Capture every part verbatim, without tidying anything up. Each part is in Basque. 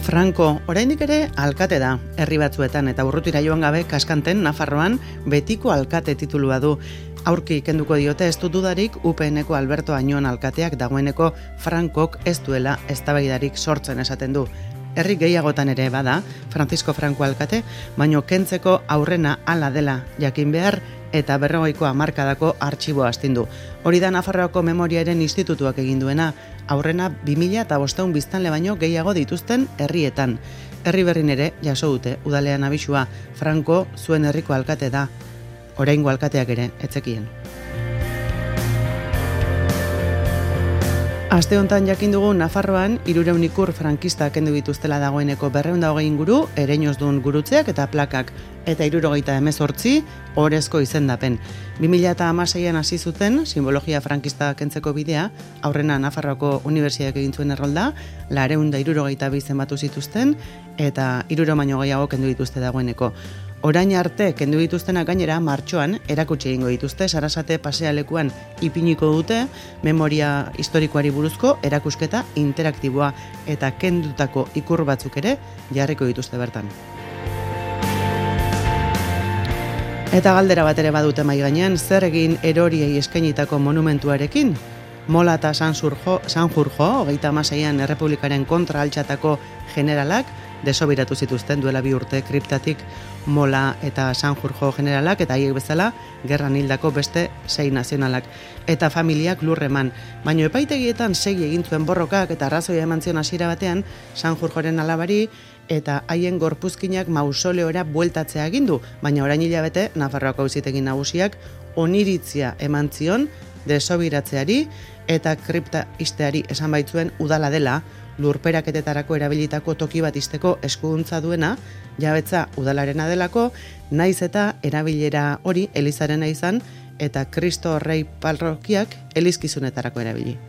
Franco, oraindik ere alkate da, herri batzuetan eta urrutira joan gabe Kaskanten, Nafarroan, betiko alkate titulua du. Aurki kenduko diote ez du dudarik U P N-ko Alberto Añon alkateak dagoeneko Frankok ez duela eztabaidarik sortzen esaten du. Herri gehiagotan ere bada, Francisco Franco alkate, baino kentzeko aurrena hala dela jakin behar eta berrogeiko hamarkadako artxiboa astindu. Hori da Nafarroako Memoriaren Institutuak egin duena, aurrena bi mila bostehun biztanle baino gehiago dituzten herrietan. Herri berrin ere jaso dute udalean abisua, Franco zuen herriko alkate da, oraingo alkateak ere etzekien. Aste hontan jakin dugu Nafarroan hirurehun ikur frankista kendu dituztela dagoeneko berrehun eta hogei inguru ereinozdun gurutzeak eta plakak eta hirurogeita hemezortzi orezko izendapen. bi mila hamaseian hasi zuten simbologia frankista kentzeko bidea, aurrena Nafarroako Unibertsitateak egin zuen errolda, laurehun eta hirurogeita bi zenbatu zituzten eta hirurehun baino gehiago kendu dituzte dagoeneko. Orain arte kendu dituztenak gainera martxoan erakutsi egingo dituzte Sarasate pasealekuan ipiniko dute memoria historikoari buruzko erakusketa interaktiboa eta kendutako ikur batzuk ere jarriko dituzte bertan. Eta galdera bat ere badute mai gainean, zer egin eroriei eskainitako monumentuarekin? Mola eta Sanjurjo, Sanjurjo, hogeita hamaseian Errepublikaren kontra altxatako generalak desobiratu zituzten duela bi urte kriptatik Mola eta Sanjurjo generalak eta haiek bezala gerran hildako beste sei nazionalak eta familiak lurreman. Baino epaitegietan segi egin zuen borrokak eta arrazoia eman zion hasiera batean Sanjurjoren alabari eta haien gorpuzkinak mausoleora bueltatzea agindu, baina orain hilabete Nafarroako auzitegi nagusiak oniritzia eman zion desobiratzeari eta kripta ixteari esan baitzuen udala dela, lurperaketetarako erabilitako toki bat izteko eskuduntza duena, jabetza udalarena delako, naiz eta erabilera hori elizarena izan eta Kristo Rei parrokiak elizkizunetarako erabili.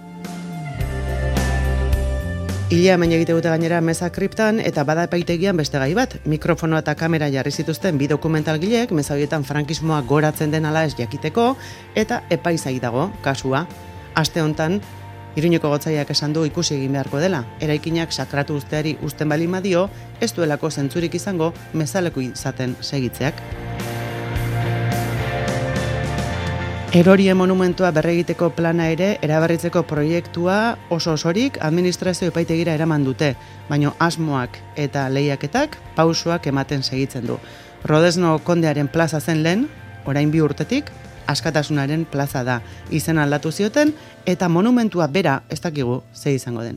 Ilea hemen egite dute gainera meza kriptan eta bada epaitegian beste gai bat. Mikrofonoa eta kamera jarri zituzten bi dokumentalgileek meza horietan frankismoa goratzen den ala ez jakiteko eta epaizai dago kasua. Aste hontan Iruñeko gotzaiak esan du ikusi egin beharko dela. Eraikinak sakratu usteari usten bali madio, ez duelako zentzurik izango mezaleku izaten segitzeak. Erorien monumentua berregiteko plana ere eraberritzeko proiektua oso osorik administrazio epaitegira eraman dute, baino asmoak eta lehiaketak pausoak ematen segitzen du. Rodesno kondearen plaza zen lehen, orain bi urtetik, Askatasunaren plaza da. Izen aldatu zioten eta monumentua bera ez dakigu ze izango den.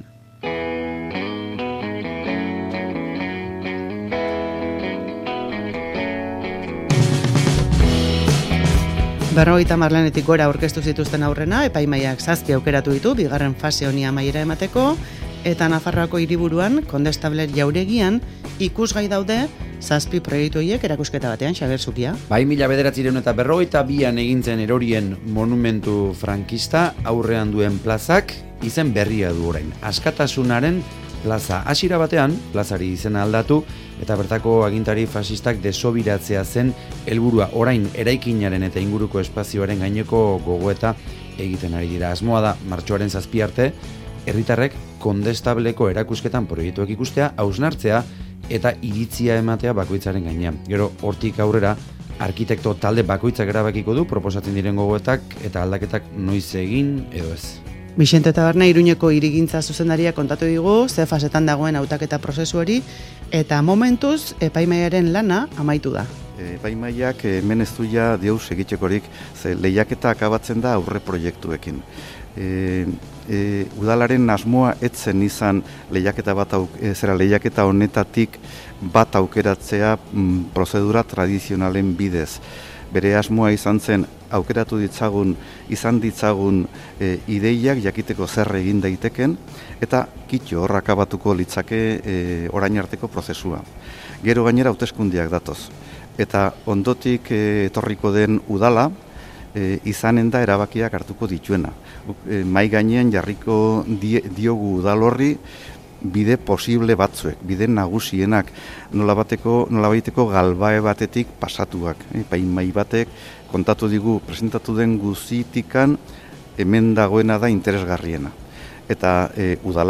Berrogeita hamar lanetik gora aurkeztu zituzten aurrena, epaimaiak zazpi aukeratu ditu, bigarren fase honi amaiera emateko, eta Nafarroako hiriburuan, Kondestabler jauregian, ikusgai daude zazpi proiektu horiek erakusketa batean, Xabier Zukia. Bai, mila bederatziehun eta berrogeita bian egintzen erorien monumentu frankista aurrean duen plazak izen berria du orain. Askatasunaren plaza. Hasiera batean, plazari izena aldatu eta bertako agintari fasistak desobiratzea zen helburua. Orain eraikinaren eta inguruko espazioaren gaineko gogoeta egiten ari dira. Asmoa da martxoaren zazpi arte, herritarrek Kondestableko erakusketan proiektuak ikustea, hausnartzea eta iritzia ematea bakoitzaren gainean. Gero hortik aurrera arkitekto talde bakoitzak erabakiko du proposatzen diren gogoetak eta aldaketak noiz egin edo ez. Bixente Taberna Iruñeko hirigintza zuzendaria kontatu digu ze fasetan dagoen hautaketa prozesu hori eta momentuz epaimaiaren lana amaitu da. Epaimaiak hemen ez du ja deus egitekorik, ze lehiaketa akabatzen da aurre proiektuekin. E, e, udalaren asmoa etzen izan lehiaketa bat auk, e, zera lehiaketa honetatik bat aukeratzea mm, prozedura tradizionalen bidez. Bere asmoa izan zen aukeratu ditzagun, izan ditzagun e, ideiak jakiteko zer egin daiteken eta kitxo hor akabatuko litzake e, orain arteko prozesua. Gero gainera hauteskundeak datoz. Eta ondotik e, etorriko den udala, E, izanen da erabakiak hartuko dituena. E, mai gainean jarriko die, diogu udalorri bide posible batzuek, bide nagusienak, nolabateko, nolabaiteko galbae batetik pasatuak. E, Epaimai batek kontatu digu presentatu den guzitikan hemen dagoena da interesgarriena. Eta e, udalak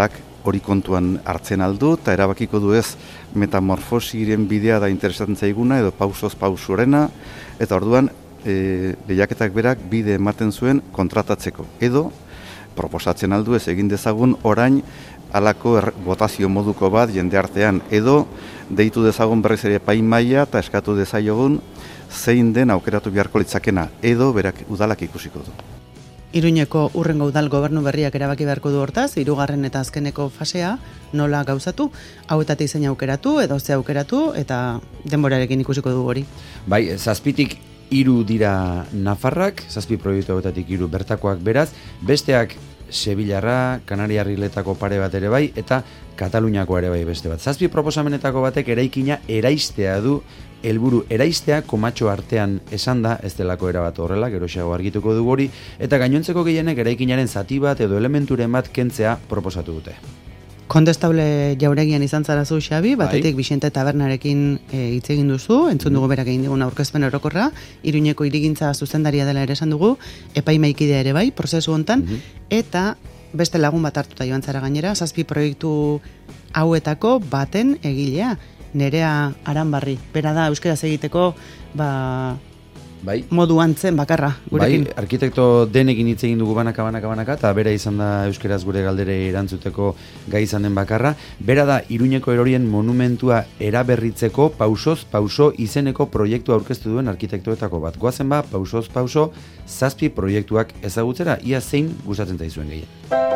hori kontuan hartzen aldu, eta erabakiko du ez metamorfosiren bidea da interesatzen zaiguna, edo pausoz pausorena, eta orduan e, lehiaketak berak bide ematen zuen kontratatzeko. Edo, proposatzen aldu ez egin dezagun orain halako er, botazio moduko bat jende artean, edo deitu dezagun berriz ere epaimahaia eta eskatu dezaiogun zein den aukeratu beharko litzakena, edo berak udalak ikusiko du. Iruñeko urrengo udal gobernu berriak erabaki beharko du hortaz, hirugarren eta azkeneko fasea nola gauzatu, hauetatik zein aukeratu edo ze aukeratu eta denborarekin ikusiko du hori. Bai, zazpitik hiru dira Nafarrak, zazpi proiektu hauetatik hiru bertakoak beraz, besteak Sevillarra, Kanariarriletako pare bat ere bai, eta Kataluniako ere bai beste bat. Zazpi proposamenetako batek eraikina eraistea du, helburu eraistea komatxo artean esan da, ez delako erabat horrela, geroxeago argituko du hori, eta gainontzeko gehienek eraikinaren zati bat edo elementuren bat kentzea proposatu dute. Kondestable jauregian izan zarazu, Xabi, batetik Bixente Tabernarekin hitz egin duzu, entzun dugu berak egin digun aurkezpen orokorra, Iruñeko hirigintza zuzendaria dela ere esan dugu, epaimaikidea ere bai, prozesu hontan, eta beste lagun bat hartuta joan zara gainera, zazpi proiektu hauetako baten egilea, Nerea Aranbarri, bera da euskaraz egiteko, ba... Bai. Modu antzen bakarra, gurekin. Bai, arkitekto denekin hitz egin dugu banaka, banaka, banaka, eta bera izan da euskeraz gure galdere erantzuteko gai izan den bakarra. Bera da, Iruñeko erorien monumentua eraberritzeko pausoz pauso izeneko proiektu aurkeztu duen arkitektoetako bat. Goazen ba, pausoz pauso, zazpi proiektuak ezagutzera, ia zein gustatzen zaizuen gehien.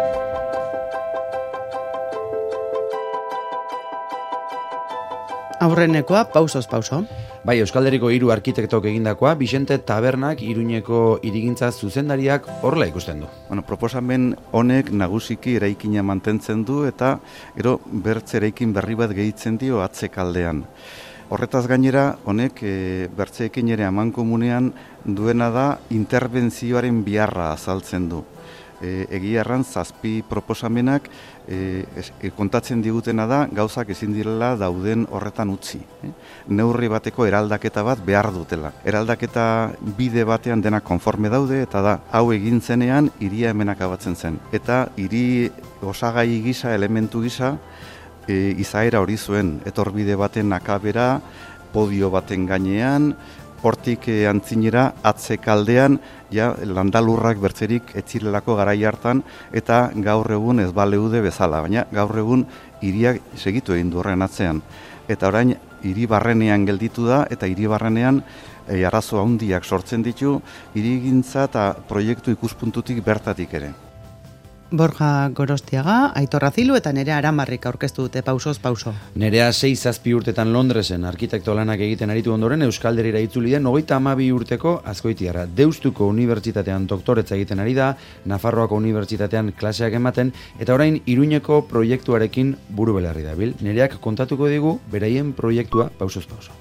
Aurrenekoa, pausoz pauso. Bai, Euskal Herriko hiru arkitektok egindakoa, Bixente Tabernak Iruñeko hirigintza zuzendariak horrela ikusten du. Bueno, proposamen honek nagusiki eraikina mantentzen du eta gero bertze eraikin berri bat gehitzen dio atzekaldean. Horretaz gainera, honek e, bertzeekin ere amankomunean duena da interbentzioaren biharra azaltzen du. E, egia erran zazpi proposamenak e, e, kontatzen digutena da gauzak ezin direla dauden horretan utzi. E? Neurri bateko eraldaketa bat behar dutela. Eraldaketa bide batean denak konforme daude eta da hau egin zenean hiria hemen akabatzen zen. Eta hiri osagai gisa, elementu gisa, e, izaera hori zuen. Etorbide baten akabera, podio baten gainean, hortik e, antzinera atzekaldean ja landalurrak bertzerik etzirelako garai hartan eta gaur egun ez baleude bezala, baina gaur egun hiriak segitu egin du horren atzean. Eta orain hiri barrenean gelditu da eta hiri barrenean e, arazo handiak sortzen ditu hirigintza eta proiektu ikuspuntutik bertatik ere. Borja Gorostiaga, Aitor Azilu eta Nerea Aranbarrik aurkeztu dute pausoz pauso. Nerea sei zazpi urtetan Londresen arkitekto lanak egiten aritu ondoren Euskal Herrira itzuli den hogeita hamabi urteko azkoitiarra. Deustuko Unibertsitatean doktoretza egiten ari da, Nafarroako Unibertsitatean klaseak ematen, eta orain Iruñeko proiektuarekin buru belarri dabil. Nereak kontatuko digu beraien proiektua pausoz pauso.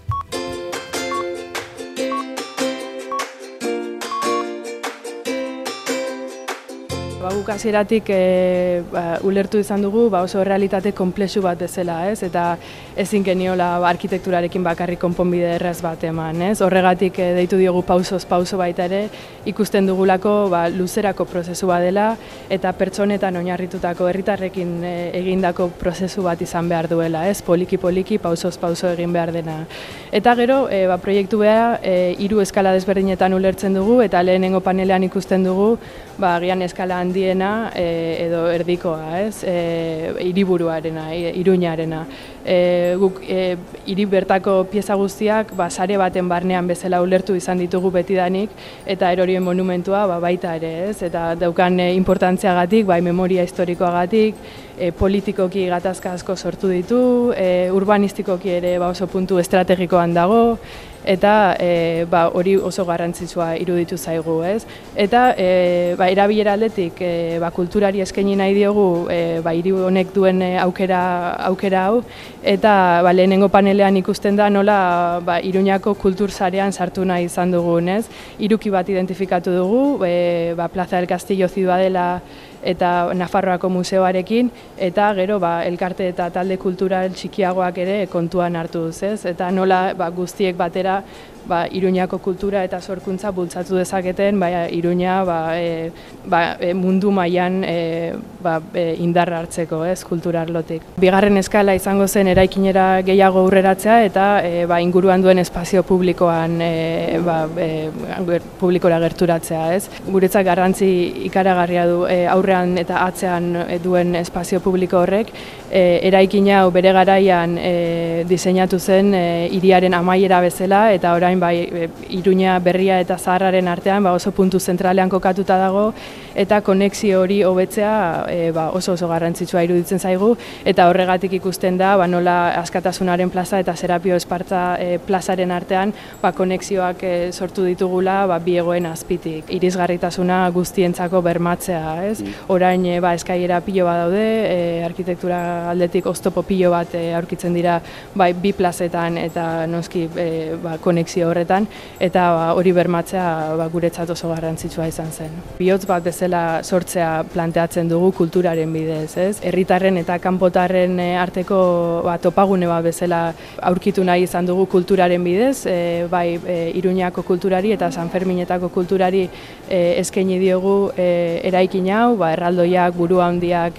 Guk hasieratik e, ba, ulertu izan dugu ba, oso realitate konplexu bat bezala, ez? Eta ezin geniola ba, arkitekturarekin bakarrik konponbide erraz bat eman, ez? Horregatik e, deitu diogu pausoz pauso baita ere, ikusten dugulako ba, luzerako prozesu bat dela eta pertsonetan oinarritutako herritarrekin e, egindako prozesu bat izan behar duela, ez? Poliki poliki pausoz pauso egin behar dena. Eta gero e, ba, proiektu beha e, hiru eskala desberdinetan ulertzen dugu eta lehenengo panelean ikusten dugu ba, agian eskala handiena e, edo erdikoa, ez? E, hiriburuarena, e, Iruñarena. E, guk e, hiri bertako pieza guztiak ba, sare baten barnean bezala ulertu izan ditugu betidanik eta erorien monumentua ba, baita ere, ez? Eta daukan e, importantziagatik, bai memoria historikoagatik, e, politikoki gatazka asko sortu ditu, e, urbanistikoki ere ba, oso puntu estrategikoan dago, eta e, ba, hori oso garrantzitsua iruditu zaigu, ez? Eta e, ba, erabilera aldetik e, ba, kulturari eskaini nahi diogu e, ba, hiri honek duen aukera, aukera hau, eta ba, lehenengo panelean ikusten da nola ba, Iruñako kultur sarean sartu nahi izan dugun, ez? Hiruki bat identifikatu dugu, e, ba, Plaza del Castillo Ciudadela eta Nafarroako museoarekin, eta gero ba, elkarte eta talde kultural txikiagoak ere kontuan hartuz, ez? Eta nola ba, guztiek batera ba, Iruñako kultura eta sorkuntza bultzatu dezaketen, ba, Iruña ba, e, ba, e, mundu mailan e, ba, e, indarra hartzeko, ez, kulturarlotik. Bigarren eskala izango zen eraikinera gehiago aurreratzea eta e, ba, inguruan duen espazio publikoan e, ba, e, publikora gerturatzea, ez. Guretzat garrantzi ikaragarria du e, aurrean eta atzean duen espazio publiko horrek, e, eraikin hau bere garaian e, diseinatu zen e, hiriaren amaiera bezala eta orain bai e, Iruña berria eta zaharraren artean ba, oso puntu zentralean kokatuta dago eta konexio hori hobetzea e, ba, oso oso garrantzitsua iruditzen zaigu eta horregatik ikusten da ba, nola Askatasunaren plaza eta Serapio Espartza e, plazaren artean ba, konexioak e, sortu ditugula ba, bi egoen azpitik. Irisgarritasuna guztientzako bermatzea, ez? Orain e, ba, eskaiera pilo bat daude, e, arkitektura aldetik oztopo pilo bat e, aurkitzen dira bai, bi plazetan eta noski e, ba, konexio horretan eta ba, hori bermatzea ba, guretzat oso garrantzitsua izan zen. Bihotz bat bezala sortzea planteatzen dugu kulturaren bidez, ez? Herritarren eta kanpotarren arteko ba, topagune bat bezala aurkitu nahi izan dugu kulturaren bidez, e, bai e, Iruñako kulturari eta San Ferminetako kulturari e, eskaini diogu e, eraikin hau, ba, erraldoiak, buru handiak,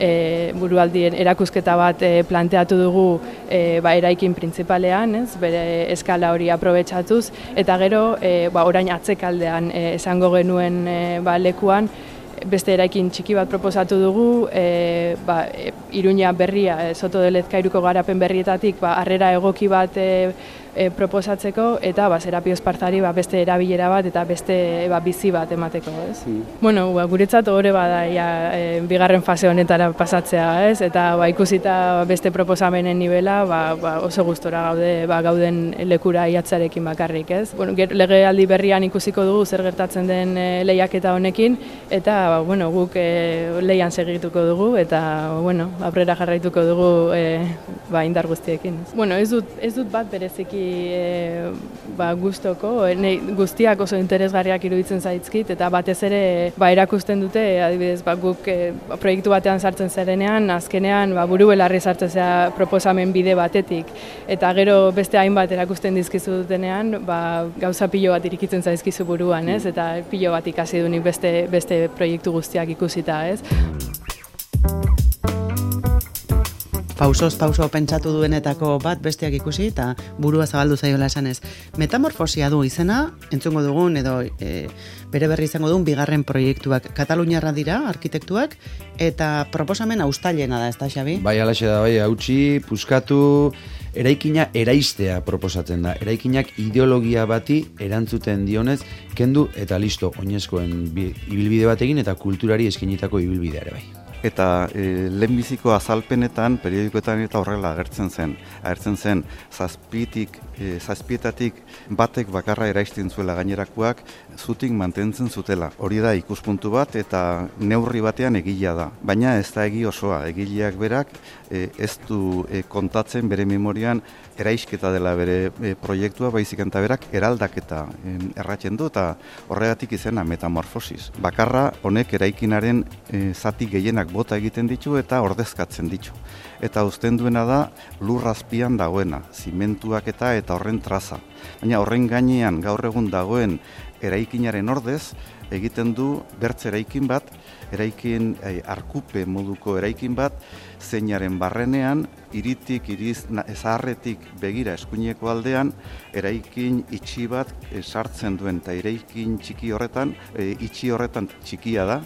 e, burualdien erakusketa bat e, planteatu dugu e, ba, eraikin printzipalean, ez? Bere eskala hori aprobetxatuz, eta gero e, ba, orain atzekaldean e, esango genuen e, ba, lekuan, beste eraikin txiki bat proposatu dugu, e, ba, e, Iruña berria, e, Soto de Lezkairuko garapen berrietatik, ba, harrera egoki bat e, e, proposatzeko, eta ba, Serapio Espartzari ba, beste erabilera bat eta beste ba, bizi bat emateko, ez? Mm. Bueno, ba, guretzat hori bada ja, e, bigarren fase honetara pasatzea, ez? Eta ba, ikusita beste proposamenen nivela, ba, ba, oso gustora gaude, ba, gauden lekura iatzarekin bakarrik, ez? Bueno, legealdi berrian ikusiko dugu zer gertatzen den e, lehiaketa honekin, eta ba, bueno, guk e, lehian segituko dugu, eta bueno, aurrera jarraituko dugu e, ba, indar guztiekin. Bueno, ez dut, ez dut bat bereziki e, ba, gustoko, e, guztiak oso interesgarriak iruditzen zaizkit, eta batez ere ba, erakusten dute, adibidez, ba, guk e, proiektu batean sartzen zarenean, azkenean ba, buru belarri sartzen zea proposamen bide batetik, eta gero beste hainbat erakusten dizkizu dutenean, ba, gauza pilo bat irikitzen zaizkizu buruan, ez? Eta pilo bat ikasi dunik beste, beste proiektu guztiak ikusita, ez? Pausoz pauso pentsatu duenetako bat besteak ikusi eta burua zabaldu zaiola esanez. Metamorfosia du izena, entzungo dugun edo e, bere berri izango duen bigarren proiektuak. Kataluniarra dira, arkitektuak, eta proposamen austailena da, ez da, Xabi? Bai, alaxe da, bai, hautsi, puskatu, eraikina eraistea proposatzen da. Eraikinak ideologia bati erantzuten dionez, kendu eta listo, oinezkoen ibilbide bat egin eta kulturari eskinitako ibilbidea ere bai. Eta e, lehenbiziko azalpenetan, periodikoetan eta horrela agertzen zen. Agertzen zen, zazpitik, e, zazpietatik batek bakarra eraisten zuela gainerakoak, zutik mantentzen zutela. Hori da ikuspuntu bat eta neurri batean egila da. Baina ez da egi osoa, egileak berak e, ez du e, kontatzen bere memorian eraisketa dela bere e, proiektua, baizik eta berak eraldaketa e, erratzen du eta horregatik izena metamorfosis. Bakarra honek eraikinaren e, zati gehienak bota egiten ditu eta ordezkatzen ditu. Eta uzten duena da lurrazpian dagoena, zimentuak eta eta horren traza. Baina horren gainean gaur egun dagoen eraikinaren ordez egiten du bertze eraikin bat, eraikin eh, arkupe moduko eraikin bat, zeinaren barrenean, iritik, iriz, zaharretik begira eskuineko aldean, eraikin itxi bat eh, sartzen duen, eta eraikin txiki horretan, eh, itxi horretan txikia da,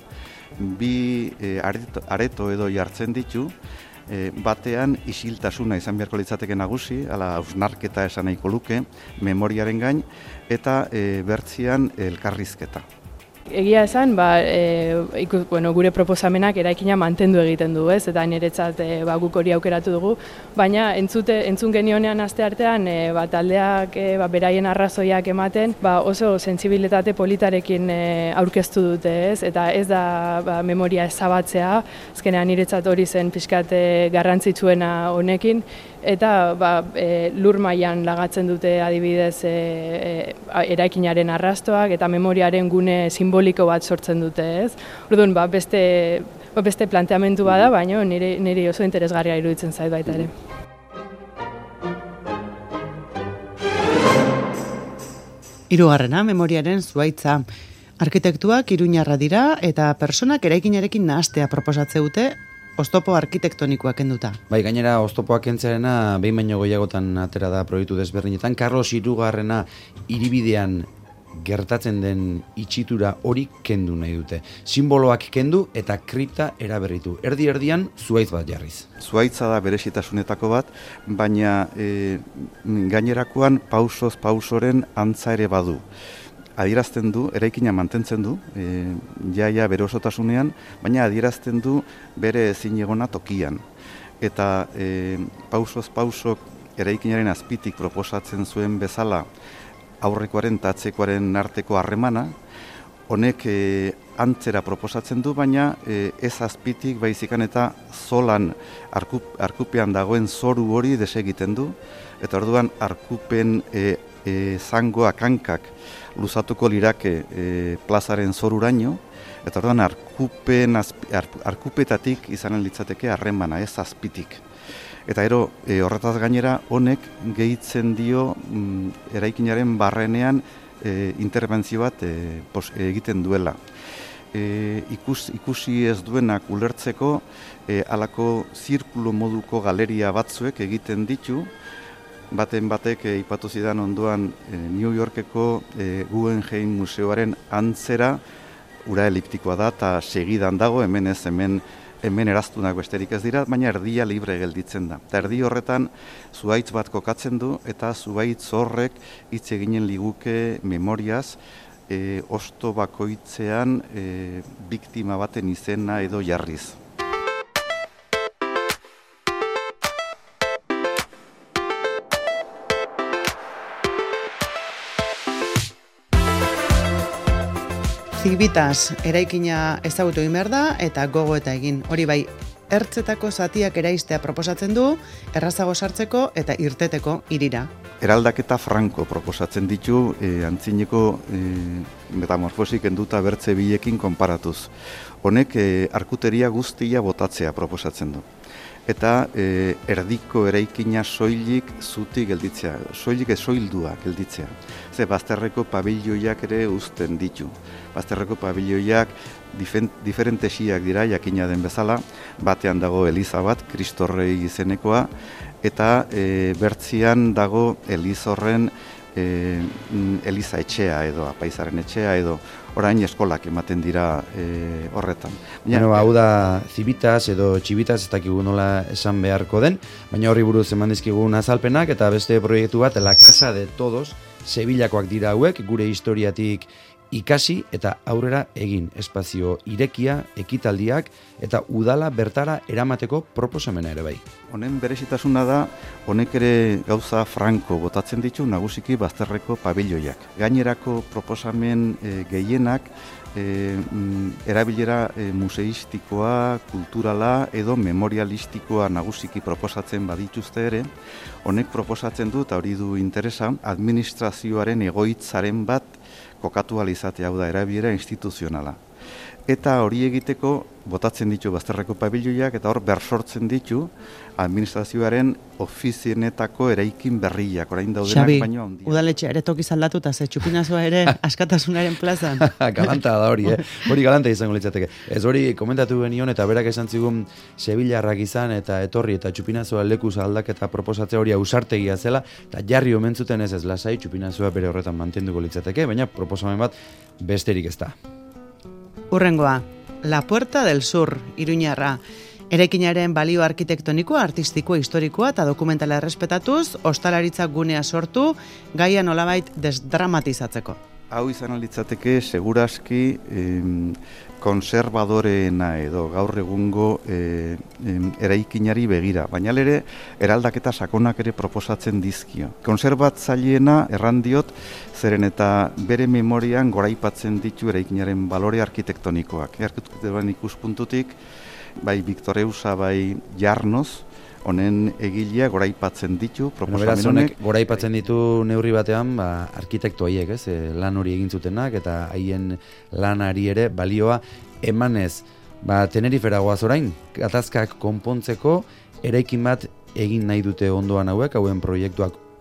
bi e, areto, areto edo jartzen ditu, e, batean isiltasuna izan beharko litzateke nagusi, ala hausnarketa esan nahiko luke, memoriaren gain, eta e, bertzian elkarrizketa. Egia esan, ba, e, ikus, bueno, gure proposamenak eraikina mantendu egiten du, ez? Eta niretzat e, ba, guk hori aukeratu dugu, baina entzute, entzun genionean aste artean e, ba, taldeak e, ba, beraien arrazoiak ematen, ba, oso sentsibilitate politarekin e, aurkeztu dute, ez? Eta ez da ba, memoria ezabatzea, azkenean niretzat hori zen pixkat e, garrantzitsuena honekin, eta ba, e, lur mailan lagatzen dute adibidez e, e, eraikinaren arrastoak eta memoriaren gune simboliko bat sortzen dute, ez? Orduan, ba, beste, ba, beste planteamendu bada, baina nire, nire oso interesgarria iruditzen zait baita ere. Hirugarrena, memoriaren zuhaitza. Arkitektuak iruñarra dira eta personak eraikinarekin nahastea proposatze dute oztopo arkitektonikoak kenduta. Bai, gainera oztopoak kentzearena behin baino gehiagotan atera da proiektu desberdinetan. Carlos hirugarrena hiribidean gertatzen den itxitura hori kendu nahi dute. Simboloak kendu eta kripta eraberritu. Erdi erdian zuhaitz bat jarriz. Zuhaitza da berezitasunetako bat, baina e, gainerakoan pausoz pausoren antza ere badu. Adierazten du, eraikina mantentzen du, e, jaia bere osotasunean, baina adierazten du bere ezinegona tokian. Eta e, pausoz pausok eraikinaren azpitik proposatzen zuen bezala aurrekoaren eta atzekoaren arteko harremana, honek e, antzera proposatzen du, baina e, ez azpitik baizikan eta zolan arkup, arkupean dagoen zoru hori desegiten du, eta orduan arkupen e, e, zangoak hankak luzatuko lirake e, plazaren zoruraino, eta orduan arkupen azpi, ar, arkupetatik izanen litzateke harremana, ez azpitik. Eta ero, e, horretaz gainera, honek gehitzen dio mm, eraikinaren barrenean e, interbentzio bat e, pos, e, egiten duela. E, ikus, ikusi ez duenak ulertzeko, e, alako zirkulo moduko galeria batzuek egiten ditu, baten batek e, ipatu zidan ondoan e, New Yorkeko e, Guggenheim Museoaren antzera, ura eliptikoa da eta segidan dago, hemen ez, hemen hemen eraztunak besterik ez dira, baina erdia libre gelditzen da. Eta erdi horretan zuhaitz bat kokatzen du, eta zuhaitz horrek hitz eginen liguke memoriaz, e, osto bakoitzean e, biktima baten izena edo jarriz. Zibitas, eraikina ezagutu egin behar da eta gogo eta egin. Hori bai, ertzetako zatiak eraistea proposatzen du, errazago sartzeko eta irteteko hirira. Eraldaketa franko proposatzen ditu, e, antzineko e, metamorfosik enduta bertze bilekin konparatuz. Honek e, arkuteria guztia botatzea proposatzen du. Eta e, erdiko eraikina soilik zuti gelditzea, soilik esoildua gelditzea. Ze bazterreko pabiloiak ere uzten ditu. Bazterreko pabiloiak diferentesiak dira, jakina den bezala, batean dago eliza bat, Kristorrei izenekoa, eta e, bertzian dago elizorren e, eliza etxea edo, apaizaren etxea edo, orain eskolak ematen dira e, horretan. Baina, bueno, hau da zibitas edo txibitas, ez dakigu nola esan beharko den, baina horri buruz eman dizkigun azalpenak, eta beste proiektu bat, La Casa de Todos, Sevillakoak dira hauek, gure historiatik ikasi eta aurrera egin, espazio irekia, ekitaldiak eta udala bertara eramateko proposamena ere bai. Honen berezitasuna da, honek ere gauza franko botatzen ditu nagusiki bazterreko pabiloiak. Gainerako proposamen e, gehienak e, mm, erabilera e, museistikoa, kulturala edo memorialistikoa nagusiki proposatzen badituzte ere, honek proposatzen du, eta hori du interesa, administrazioaren egoitzaren bat kokatu alizatea, hau da, erabilera instituzionala. Eta hori egiteko botatzen ditu bazterreko pabiloiak eta hor bersortzen ditu administrazioaren ofizienetako eraikin berriak, orain daudenak Xabi, baino handia. udaletxea ere tokiz aldatuta, ze txupinazoa ere askatasunaren plazan. Galanta da hori, eh? Hori galanta izango litzateke. Ez hori komentatu genion eta berak esan zigun Sevillarrak izan eta etorri eta txupinazoa lekuz aldaketa proposatzea hori ausartegia zela, eta jarri omen zuten ez ez lasai, txupinazoa bere horretan mantenduko litzateke, baina proposamen bat besterik ez da. Urrengoa, La Puerta del Sur, Iruñarra. Eraikinaren balio arkitektonikoa, artistikoa, historikoa eta dokumentala errespetatuz, ostalaritza gunea sortu, gaia nolabait desdramatizatzeko. Hau izan litzateke seguraski em, konservadoreena edo gaur egungo e, em, eraikinari begira, baina ere eraldaketa sakonak ere proposatzen dizkio. Konserbatzaileena errandiot, zeren eta bere memorian goraipatzen ditu eraikinaren balore arkitektonikoak. Arkitektonikoaren ikuspuntutik, bai Victor Eusa, bai Jarnos, honen egilea goraipatzen ditu, proposamen honek. Goraipatzen ditu neurri batean, ba, arkitekto haiek, ez, e, lan hori egin zutenak, eta haien lanari ere balioa emanez. Ba, Tenerifera goaz orain, gatazkak konpontzeko, eraikin bat egin nahi dute ondoan hauek, hauen proiektuak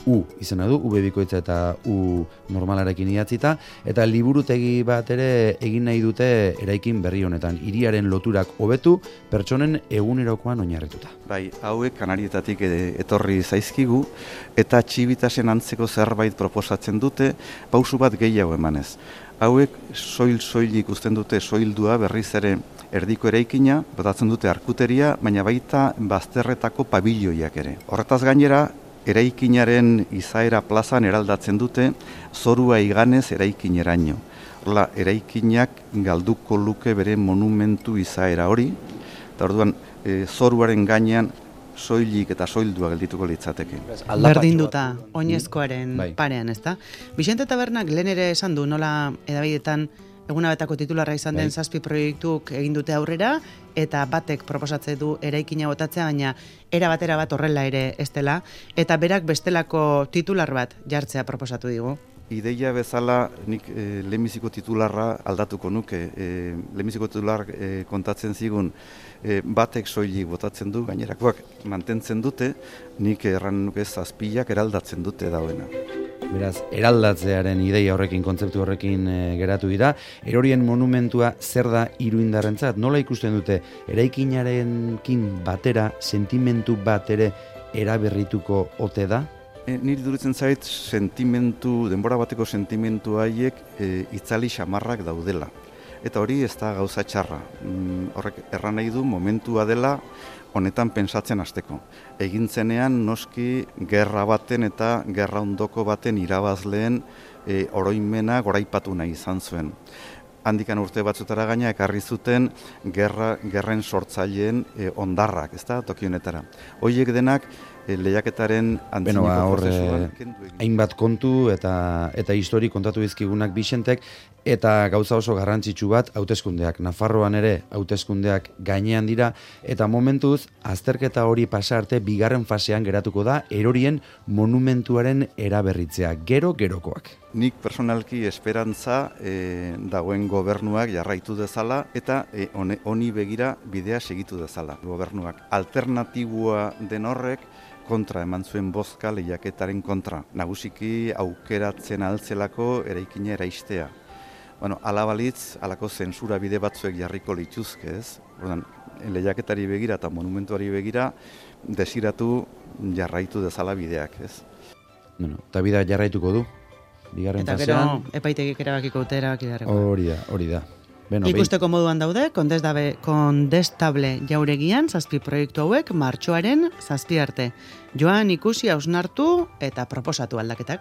U izena du, U bikoitza eta U normalarekin idatzita, eta liburutegi bat ere egin nahi dute eraikin berri honetan, hiriaren loturak hobetu, pertsonen egunerokoan oinarrituta. Bai, hauek Kanarietatik etorri zaizkigu, eta Txibitasen antzeko zerbait proposatzen dute, pausu bat gehiago emanez. Hauek soil-soilik ikusten dute soildua berriz ere erdiko eraikina, botatzen dute arkuteria, baina baita bazterretako pabilloiak ere. Horretaz gainera, eraikinaren izaera plazan eraldatzen dute zorua iganez eraikineraino. Horla, eraikinak galduko luke bere monumentu izaera hori, eta orduan e, zoruaren gainean soilik eta soildua geldituko litzateke. Berdinduta, oinezkoaren bai. Parean, ezta? Vicente Tabernak lehen ere esan du, nola edabidetan eguna betako titularra izan den bai. Zazpi proiektuk egin dute aurrera, eta batek proposatzen du eraikina botatzea, baina era batera bat horrela ere ez dela, eta berak bestelako titular bat jartzea proposatu digu. Ideia bezala nik e, lehenbiziko titularra aldatuko nuke. E, lehenbiziko titular e, kontatzen zigun e, batek soilik botatzen du, gainerakoak mantentzen dute, nik erran nuke zazpilak eraldatzen dute dauena. Beraz, eraldatzearen ideia horrekin, kontzeptu horrekin e, geratu dira. Erorien monumentua zer da iruindarrentzat? Nola ikusten dute eraikinarenkin batera, sentimentu bat ere eraberrituko ote da? E, niri duritzen zait, sentimentu, denbora bateko sentimentu haiek e, itzali xamarrak daudela. Eta hori ez da gauza txarra. Mm, horrek erran nahi du momentua dela honetan pensatzen hasteko. Egintzenean noski gerra baten eta gerra ondoko baten irabazleen e, oroimena goraipatu nahi izan zuen. Handikan urte batzutara gaina ekarri zuten gerra, gerren sortzaileen e, ondarrak, ez da, toki honetara. Hoiek denak e, lehiaketaren antzineko ba, prozesuan kendu egin. Hainbat kontu eta eta histori kontatu dizkigunak Bixentek, eta gauza oso garrantzitsu bat, hauteskundeak. Nafarroan ere hauteskundeak gainean dira, eta momentuz, azterketa hori pasa arte bigarren fasean geratuko da erorien monumentuaren eraberritzea, gero-gerokoak. Nik personalki esperantza e, dagoen gobernuak jarraitu dezala eta e, honi begira bidea segitu dezala gobernuak. Alternatibua den horrek kontra eman zuen bozka lehiaketaren kontra. Nagusiki aukeratzen altzelako eraikina eraistea. Bueno, ala balitz, alako zentsura bide batzuek jarriko lituzke, ez? Ordan, lehiaketari begira eta monumentuari begira desiratu jarraitu dezala bideak, ez? Bueno, eta bidea jarraituko du. Bigarren eta fasean. Gero epaitegik erabakiko dute erabakidarreko. Hori da, hori da. Beno, ikusteko moduan daude, kondestable jauregian, zazpi proiektu hauek, martxoaren zazpi arte. Joan ikusi hausnartu eta proposatu aldaketak.